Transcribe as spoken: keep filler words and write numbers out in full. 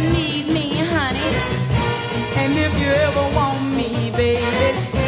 need me, honey, and if you ever want me, baby,